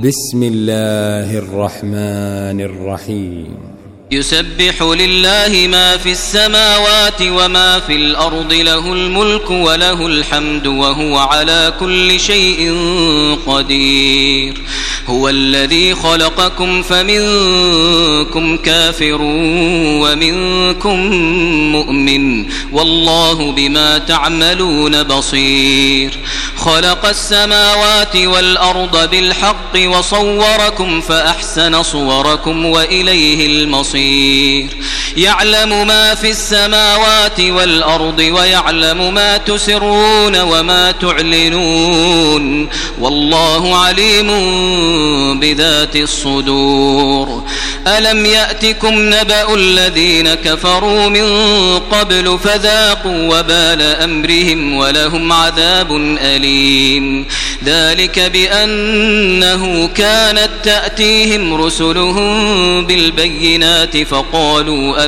بسم الله الرحمن الرحيم. يسبح لله ما في السماوات وما في الأرض، له الملك وله الحمد وهو على كل شيء قدير. هو الذي خلقكم فمنكم كافر ومنكم مؤمن، والله بما تعملون بصير. خلق السماوات والأرض بالحق وصوركم فأحسن صوركم وإليه المصير. يعلم ما في السماوات والأرض ويعلم ما تسرون وما تعلنون، والله عليم بذات الصدور. ألم يأتكم نبأ الذين كفروا من قبل فذاقوا وبال أمرهم ولهم عذاب أليم. ذلك بأنه كانت تأتيهم رسلهم بالبينات فقالوا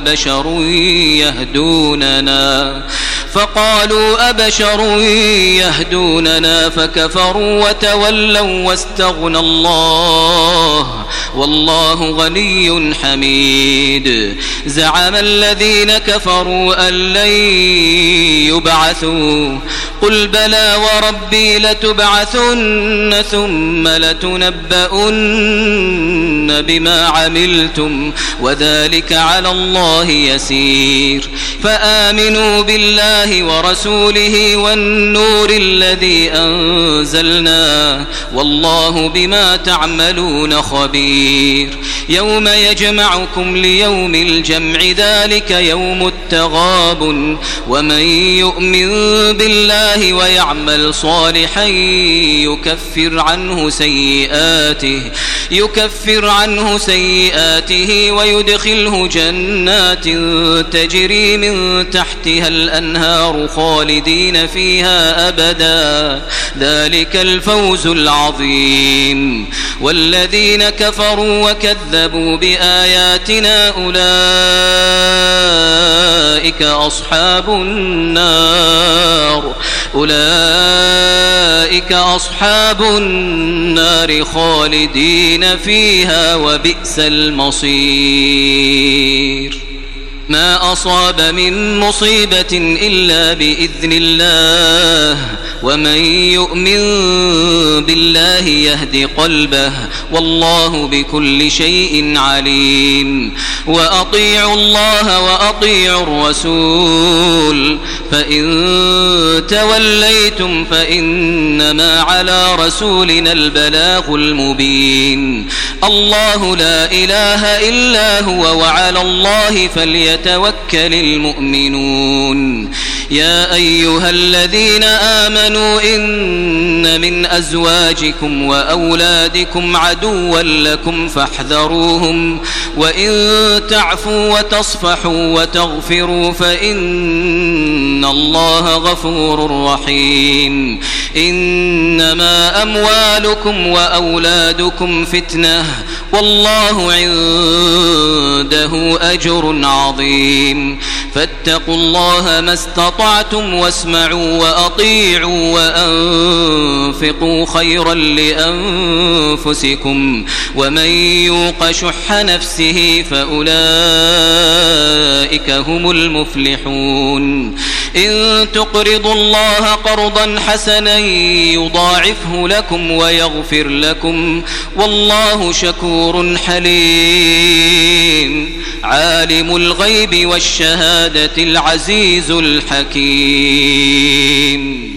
أبشر يهدوننا فكفروا وتولوا واستغنى الله، والله غني حميد. زعم الذين كفروا أن لن يبعثوا، قل بلى وربي لتبعثن ثم لتنبؤن بما عملتم وذلك على الله يسير. فآمنوا بالله ورسوله والنور الذي أنزلنا، والله بما تعملون خبير. يوم يجمعكم ليوم الجمع، ذلك يوم التغابن. ومن يؤمن بالله ويعمل صالحا يكفر عنه سيئاته ويدخله جنات تجري من تحتها الأنهار خالدين فيها أبدا، ذلك الفوز العظيم. والذين كفروا وكذبوا بآياتنا أولئك أصحاب النار خالدين فيها وبئس المصير. ما أصاب من مصيبة إلا بإذن الله، ومن يؤمن بالله يهد قلبه، والله بكل شيء عليم. وأطيعوا الله وأطيعوا الرسول، فإن توليتم فإنما على رسولنا البلاغ المبين. الله لا إله إلا هو، وعلى الله فليتوكل المؤمنون. يا أيها الذين آمنوا إن من أزواجكم وأولادكم عدوا لكم فاحذروهم، وإن تعفوا وتصفحوا وتغفروا فإن الله غفور رحيم. إنما أموالكم وأولادكم فتنة، والله عنده أجر عظيم. فاتقوا الله ما استطعتم واسمعوا وأطيعوا وأنفقوا خيرا لأنفسكم، ومن يوق شح نفسه فأولئك هم المفلحون. إن تقرضوا الله قرضا حسنا يضاعفه لكم ويغفر لكم، والله شكور حليم. عالم الغيب والشهادة العزيز الحكيم.